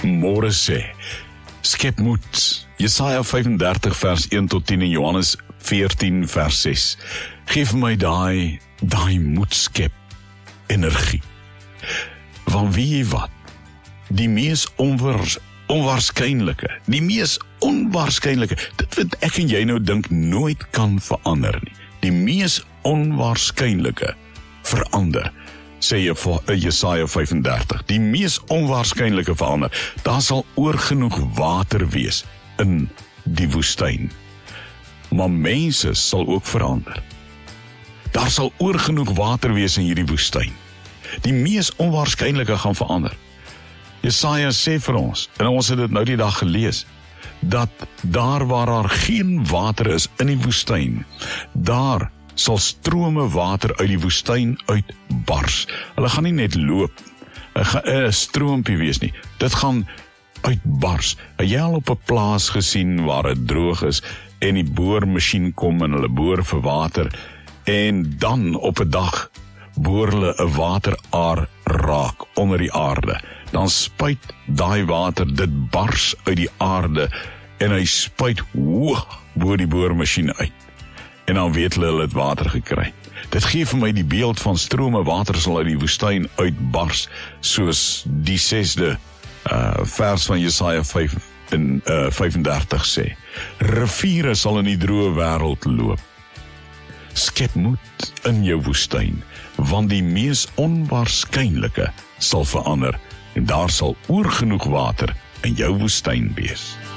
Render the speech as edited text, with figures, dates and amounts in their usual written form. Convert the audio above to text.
môre sê, skep moed. Jesaja 35 vers 1 tot 10 en Johannes 14 vers 6. Geef my daai moed skep energie. Want weet jy wat? Die mees onwaarskynlike, dit wat ek en jy nou dink nooit kan verander nie. Die mees onwaarskynlike verander, sê Jesaja 35. Die mees onwaarskynlike verander. Daar sal oorgenoeg water wees in die woestyn. Maar mense sal ook verander. Daar sal oorgenoeg water wees in hierdie woestyn. Die mees onwaarskynlike gaan verander. Jesaja sê vir ons, en ons het dit nou die dag gelees, dat daar waar daar geen water is in die woestyn, daar sal strome water uit die woestyn uitbars. Hulle gaan nie net loop, 'n stroompie wees nie. Dit gaan uitbars. Het jy al op 'n plaas gesien waar dit droog is en die boormasjien kom en hulle boor vir water en dan op 'n dag boor hulle 'n wateraar raak onder die aarde. Dan spuit daai water, dit bars uit die aarde en hy spuit hoog bo die boormasjien uit. En dan weet hulle het water gekry. Dit gee vir my die beeld van strome water sal uit die woestyn uitbars, soos die 6de vers van Jesaja 35 sê. Riviere sal in die droë wêreld loop. Skep moed in jou woestyn, want die mees onwaarskynlike sal verander en daar sal oorgenoeg water in jou woestyn wees.